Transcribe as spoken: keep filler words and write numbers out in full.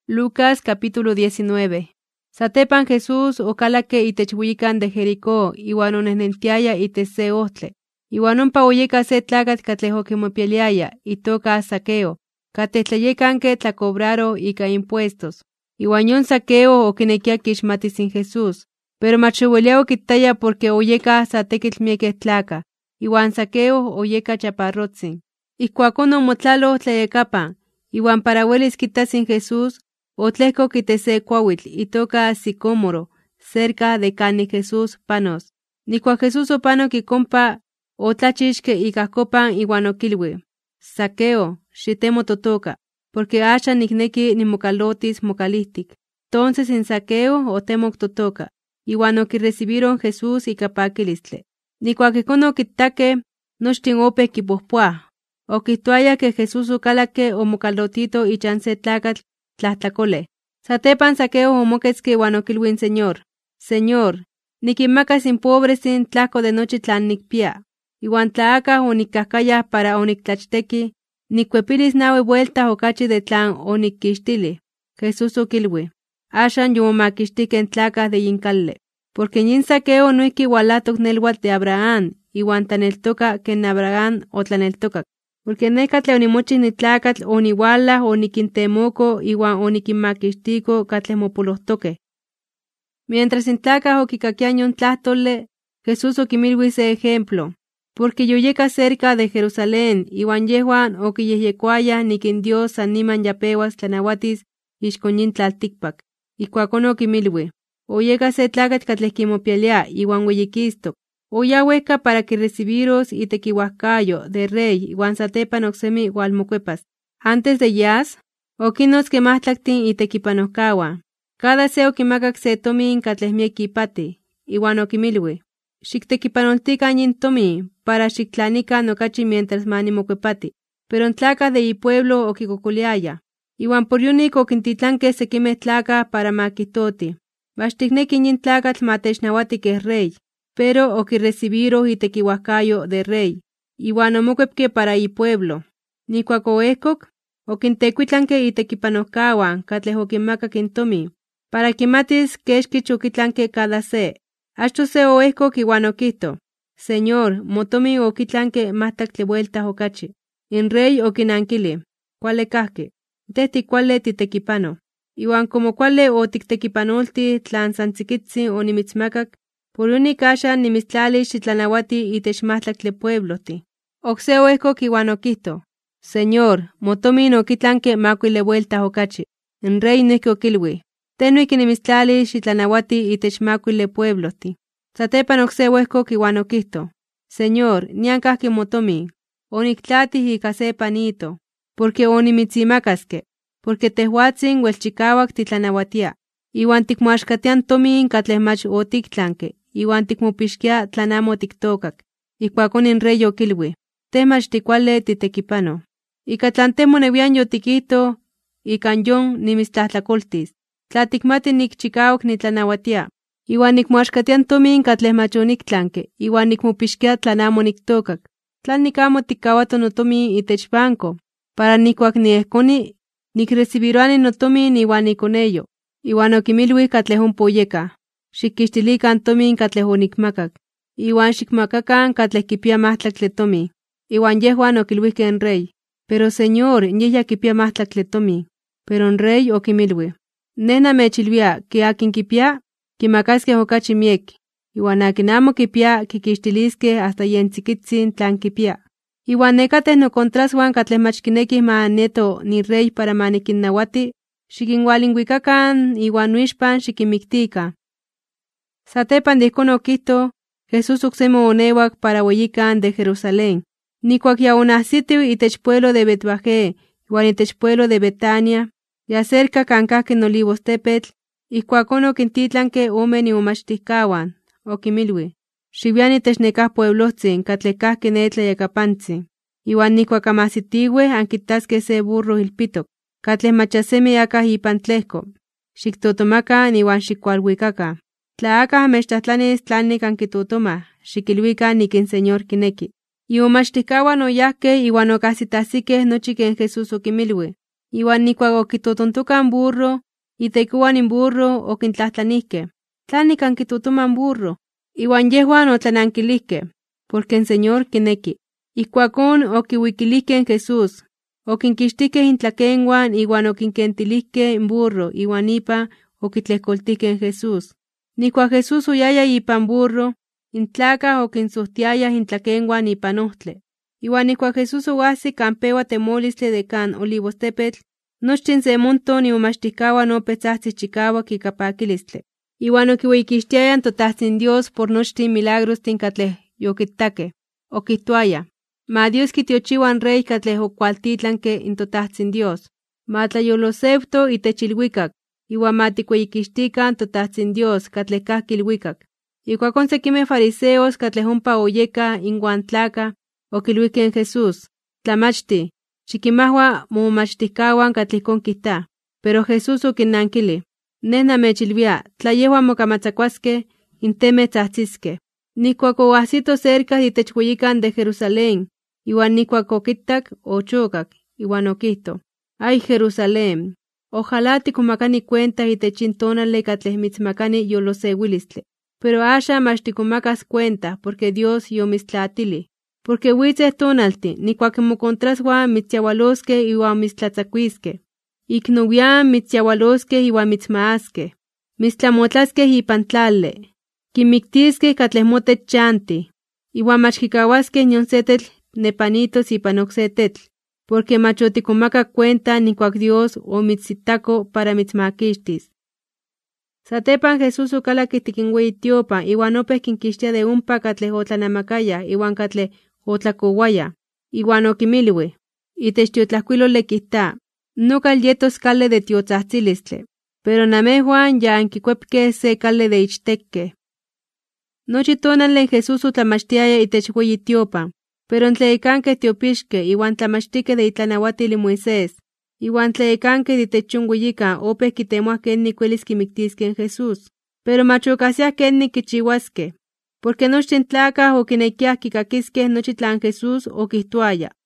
Lucas capítulo diecinueve. Satepan Jesús ocalaque itechhuican de Jericó, iwan onenentiaya itese otle. Iwan ompa oyeka se tlacat catlejoquimopieliaya, itoka Zaqueo, catetlayecanque tlacobraro ika impuestos. Iwan yon Zaqueo oquinequia quixmatis sin Jesús, pero machuelia oquitaya porque oyeka satequitl mieke tlaca, iwan Zaqueo oyeka chaparrotzin. Ixcuacon omotlalo tlayekapan, iwan para huelis quitasin Jesús, otlehco quitese cuauitl itoka sicómoro, cerca de cani Jesús panos. Nicua Jesús opano quicompa otlachixque icahcopan iwan oquilui: Zaqueo, xitemo totoca, porque acha nicnequi nimocalotis mocalihtic. Entonces en Zaqueo otemoc totoca, iwan oquirecibiron Jesús ica paquilistle. Nicua quicon oquitaque, nochtin ope quipohpuah. Oquihtuaya que Jesús ocalaque omocalotito ichan se tlacatl tlahtlacoleh. Satepan Zaqueo omoquetzque iwan oquilui Señor: Señor, niquinmacas in pobresin tlahco de nochi tlan nicpia, iwan tlaacah onicahcayah para onictlachteki, nicuepilis naui vuelta ocachi de tlan onicquixtili. Jesús oquilui: Axan yomomaquixtiqueh tlacah de yin cale, porque yin Zaqueo noihqui ualatoc neluatl de Abraham, iwan tlaneltoca ken Abraham otlaneltocac. Porque neca tle onimochih nitlacatl oniualah oniquintemoco iwan oniquinmaquixtico catleh mopolohtoqueh. Mientras in tlacah oquicaquiah yon tlahtole, Jesús oquimilui se ejemplo, porque yoyeca cerca de Jerusalén, iwan yehuan oquiyehyecuayah niquin Dios san niman yapeuas tlanauatis ixcon yin tlalticpac. Ixcuacon oquimilui: Oyeca se tlacatl catleh quimopialia iwan ueyiquistoc. Oya huehca para que recibiros itequihuahcayo de rey iwan satepan ocsemi ualmocuepas. Antes de yas, oquinotzque mahtlactin itequipanohcahuan. Cada se oquimacac se tomin catleh miek ipati, iwan oquimilui: Xictequipanoltican yin tomin para xictlanican ocachi mientras manimocuepati. Pero en tlacah de ipueblo oquicocoliaya, iwan por yonik oquintitlanque sequimeh tlacah para maquihtoti: Maxticnequi yin tlacatl matechnauati queh rey. Pero oquirecibiroh itequihuahcayo de rey, iwan omocuepque para ipueblo. Nicuac oehcoc, oquintecuitlanque itequipanohcahuan catleh oquinmacac in tomin, para quimatis quexquich oquitlanque cada se. Achto se oehcoc iwan oquihto: Señor, motomin oquitlanque mahtlactli vueltas ocachi. In rey oquinanquili: Cuale cahque, teh ticuale titequipano. Iwan como cuale otictequipanolti tlan san tziquitzin onimitzmacac, por yonik axan nimitztlalis xitlanauati itech mahtlactli pueblohti. Ocse oehcoc iwan oquihto: Señor, motomin oquitlanque macuile vueltas ocachi. In rey noihqui oquilui: Teh noihqui nimitztlalis xitlanauati itech macuile pueblohti. Satepan ocse oehcoc iwan oquihto: Señor, nian cahqui motomin, onictlatih ica se panito, porque onimitzimacasque, porque tehuatzin uelchicauac titlanauatia, iwan ticmoaxcatian tomin catleh mach otictlanque, iwan ticmopixquia tlan amo tictocac. Ixcuacon in rey oquilui: Teh mach ticuale titequipano. Ica tlan teh monewian yotiquihto, ican yon nimitztlahtlacoltis. Tla ticmati nicchicauac nitlanauatia, iwan nicmoaxcatian tomin catleh mach onictlanque, iwan nicmopixquia tlan amo nictocac. Tlan nicamo ticcahuato notomin itech banco, para nicuac niehconi, nicrecibiroani notomin iwan niconeyo. Iwan oquimilui catleh ompa oyeka: Xicquixtilican tomin catleh onicmacac, iwan xicmacacan catleh quipia mahtlactli tomin. Iwan yehuan oquiluihque en rey: Pero Señor, yeh ya quipia mahtlactli tomin. Pero en rey oquimilui: Neh namechilvia que akin quipia, quimacasqueh ocachi miek, iwan akin amo quipia, quiquixtilisqueh hasta yen tziquitzin tlan quipia. Iwan necateh nocontrashuan catleh mach quinequih ma neto ni rey para maniquinnauati, xiquinhualinhuicacan iwan noixpan xiquinmictican. Satepan de ijcon oquihto, Jesús ocsemi oneuac para ueyican de Jerusalén. Nicuac ya onahsitiu itech pueblo de Betfagé iwan itech pueblo de Betania, ya cerca can cahque in Olivostepetl, ixcuacon oquintitlanque ome imomachtihcahuan, oquimilui: Xiuian itech necah pueblohtzin catleh cahque ne tlayakapantzin, iwan nicuac amahsitiueh anquitasqueh se burro ilpitoc, catleh mach asemi acah ipan tlehco. Xictotomacan iwan xiccualhuicacan. Tla acah amechtlahtlanis tlanik anquitotomah, xiquilhuican niquin Señor quinequi. Imomachtihcahuan oyahqueh iwan ocahsitahsiqueh nochi ken Jesús oquimilui. Iwan nikuak okitotontokan burro, itekuan in burro okintlahtlanihke: "¿Tlanik ankitotoman burro?" Iwan yehuan otlanankilijke: "Porque en Señor kineki." Ijkuakon okiwikilihke en Jesús, okinkixtihke intlakenwan iwan okinkentilijke in burro iwan ipa okitlejkoltihke en Jesús. Nikuak Jesús oyaya ipan burro, in tlakaj okinsohtiayaj intlakenwan ipan ohtli. Iwan nikuak Jesús oahsi kan pewa temolistli de kan Olivostepetl, nochtin se monton imomachtijkawan opeh tzajtzih chikawak ika pakilistli. Iwan okiueyikixtiayaj toTahtzin Dios por nochtin milagrostin katlej yokittakeh. Okihtoayaj: "Ma Dios kitiochiua in rey katlej okualtitlanke in toTahtzin Dios. Ma tlayolosewto itech ilhuikak, iwan ma tikueyikixtikan toTahtzin Dios katlej kajki ilhuikak." Ijkuakon sekimeh fariseos katlej ompa oyekaj inwan tlakaj okilhuijkeh en Jesús: "Tlamachti, xikinmahua momomachtijkawan katlej ijkon kijtaj." Pero Jesús okinnankilij: "Nej namechilvia, tla yehwan mokamatzakuaskej, in temeh tzajtziskej." Nikuak oahsito cerca itech weyikan de Jerusalén, iwan nikuak okittak, ochokak, iwan okihto: "Ay Jerusalén, ojalá tikmomakani cuenta itech in tonali katlej mitzmakani yolosewilistli. Pero axan mach tikmomakas cuenta porque Dios yomitztlatilij. Porque witzeh tonaltin nikuak mokontraswan mitzyawaloskej iwan mitztlatzakuiskej. Ik nowian mitzyawaloskej iwan mitzmaaskej. Mitztlamotlaskej ipan tlali. Kinmiktiskej katlej motech chantih. Iwan mach kikawaskej nion se tetl nepanitos ipan okse tetl. Porque mach otikmomakak cuenta nikuak Dios omitzitako para mitzmakixtis." Satepan Jesús okalak ijtik in weyi tiopan iwan opeh kinkixtia de ompa katlej otlanamakayaj iwan katlej otlakowayaj. Iwan okinmilui: "Itech tiotlajkuiloli kijta: Nokal yetos kali de tiotzajtzilistli, pero namejuan ya ankikuepkej se kali de ichtekkej." Nochi tonali Jesús otlamachtiaya itech weyi tiopan, pero in tlayekankeh tiopixkeh iwan tlamachtikeh de itlanahuatil in Moisés, iwan tlayekankeh de itech yon weyikan opeh kitemoaj kenik uelis kimiktiskej en Jesús. Pero mach okajsiaj kenik kichiuaskej, porque nochtin tlakaj okinekiaj kikakiskej nochi tlan Jesús okijtoaya.